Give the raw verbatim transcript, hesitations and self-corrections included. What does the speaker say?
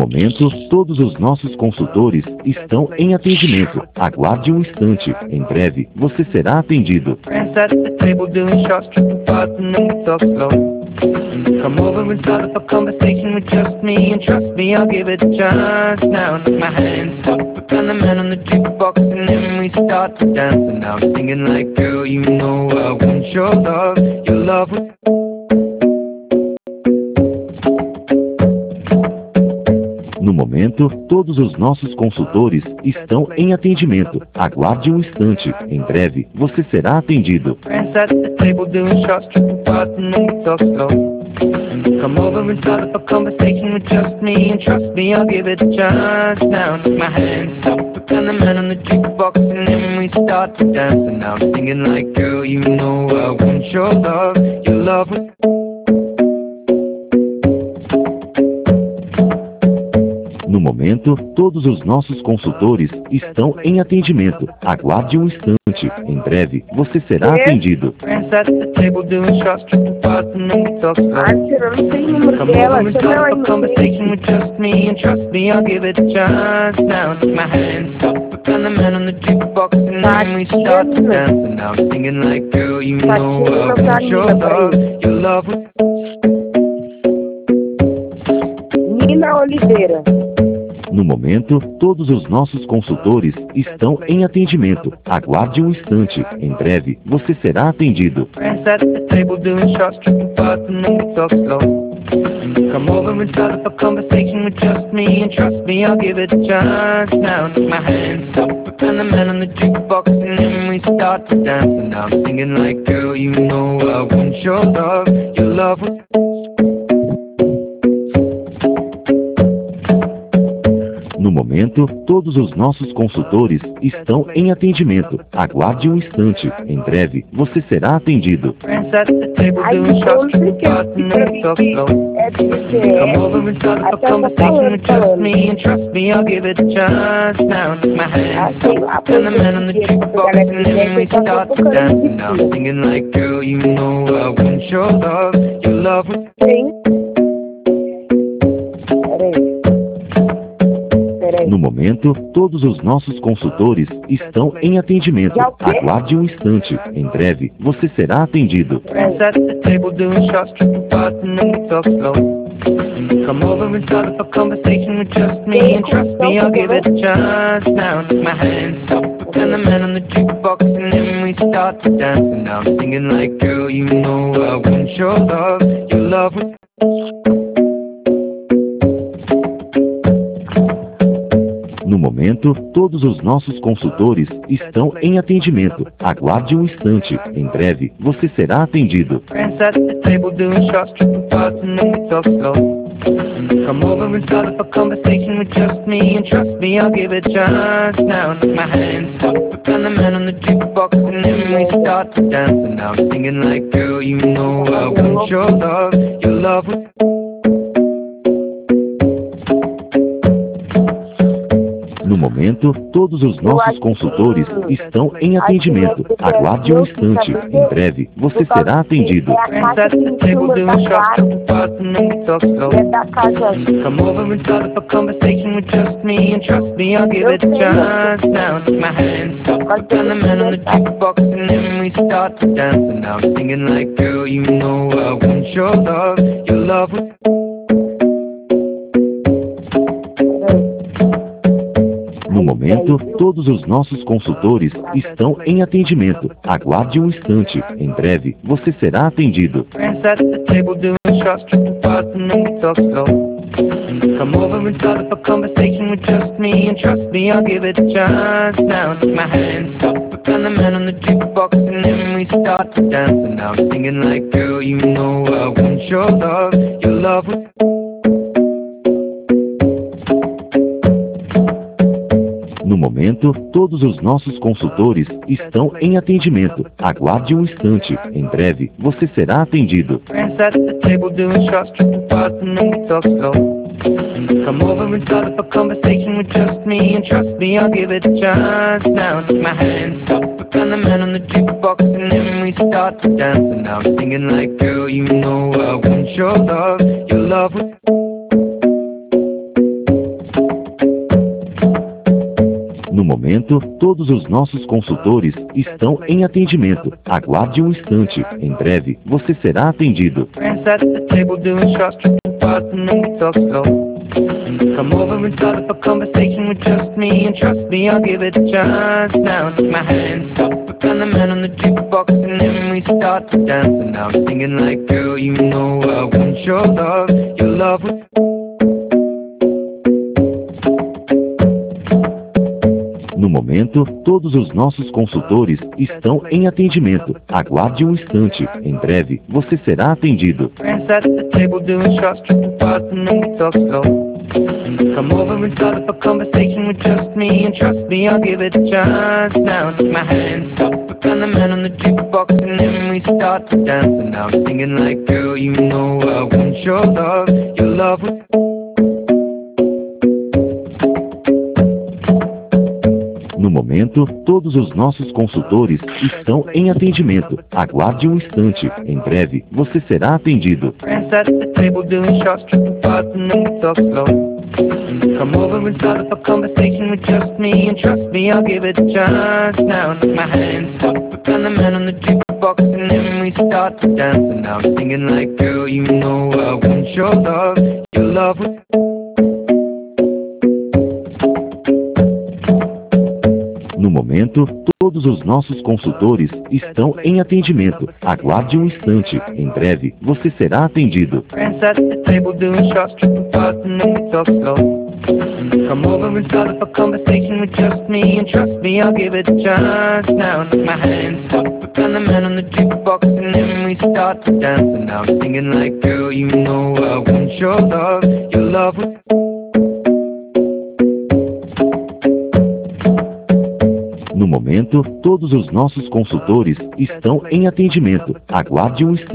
momento, todos os nossos consultores estão em atendimento. Aguarde um instante. Em breve, você será atendido. Come over and start up a conversation with just me, and trust me, I'll give it a chance. Now take my hands up, and the man on the jukebox, and then we start to dance. And now I'm singing like, girl, you know I want your love, your love was... No momento, todos os nossos consultores estão em atendimento. Aguarde um instante. Em breve, você será atendido. Come over and start up a conversation with just me, and trust me, I'll give it a chance. Now take my hands up, and the man on the jukebox, and then we start to dance. And now I'm singing like, girl, you know I want your love, your love was... No momento, todos os nossos consultores estão em atendimento. Aguarde um instante. Em breve, você será atendido. Ah, eu não sei o número dela, chama ela aí no Nina Oliveira. No momento, todos os nossos consultores estão em atendimento. Aguarde um instante. Em breve, você será atendido. Come over and start up a conversation with just me, and trust me, I'll give it a chance. Now take my hands up, and the man on the jukebox, and then we start to dance. And now I'm singing like, girl, you know I want your love, your love was... No momento, todos os nossos consultores estão em atendimento. Aguarde um instante. Em breve, você será atendido. Ai, então não sei que é porque Come over and start up a conversation with just me, and trust me, I'll give it a chance. Now take my hands up, and the man on the jukebox, and then we start to dance. And now I'm singing like, girl, you know I want your love, your love was... Sim. Peraí. No momento, todos os nossos consultores estão em atendimento. Aguarde um instante. Em breve, você será atendido. Come over and start up a conversation with just me, and trust me, I'll give it a chance. Now take my hands up, and the man on the jukebox, and then we start to dance. And now I'm singing like, girl, you know I want your love, your love was... No momento, todos os nossos consultores estão em atendimento. Aguarde um instante. Em breve, você será atendido. Come over and start up a conversation with just me, and trust me, I'll give it a chance. Now take my hands up, and the man on the jukebox, and then we start to dance. And now I'm singing like, girl, you know I want your love, your love was... No momento, todos os nossos consultores estão em atendimento. Aguarde um instante. Em breve, você será atendido. É da casa. Come over and start up a conversation with just me, and trust me, I'll give it a chance. Now take my hands up, and the man on the jukebox, and then we start to dance. And now I'm singing like, girl, you know I want your love, your love was... No momento, todos os nossos consultores estão em atendimento. Aguarde um instante. Em breve, você será atendido. Come over and start up a conversation with just me, and trust me, I'll give it a chance. Now take my hands up, and the man on the jukebox, and then we start to dance. And now I'm singing like, girl, you know I want your love, your love was... No momento, todos os nossos consultores estão em atendimento. Aguarde um instante. Em breve, você será atendido. Come over and start up a conversation with just me, and trust me, I'll give it a chance. Now take my hands up, and the man on the jukebox, and then we start to dance. And now I'm singing like, girl, you know I want your love, your love was... momento, todos os nossos consultores estão em atendimento. Aguarde um instante. Em breve, você será atendido. Friends at the table doing shots, tripping fast, and then we talk slow. And you come over and start up a conversation with just me, and trust me, I'll give it a chance. Now take my hand, stop it, and the man on the jukebox, and then we start to dance. And I'm singing like, girl, you know I want your love, your love was... No momento, todos os nossos consultores estão em atendimento. Aguarde um instante. Em breve, você será atendido. Friends at the table doing shots, tripping fast, and then we talk slow. And you come over and start up a conversation with just me, and trust me, I'll give it a chance. Now take my hand, stop it, and the man on the jukebox, and then we start to dance. And I'm singing like, girl, you know I want your love, your love was... No momento, todos os nossos consultores estão em atendimento. Aguarde um instante. Em breve, você será atendido. Friends at the table doing shots, tripping fast, and then we talk slow. And you come over and start up a conversation with just me, and trust me, I'll give it a chance. Now take my hand, stop it, and the man on the jukebox, and then we start to dance. And I'm singing like, girl, you know I want your love, your love was... No momento, todos os nossos consultores estão em atendimento. Aguarde um instante. Em breve, você será atendido. Friends at the table doing shots, tripping fast, and then we talk slow. And you come over and start up a conversation with just me, and trust me, I'll give it a chance. Now take my hand, stop it, and the man on the jukebox, and then we start to dance. And I'm singing like, girl, you know I want your love, your love was... No momento, todos os nossos consultores estão em atendimento. Aguarde um instante.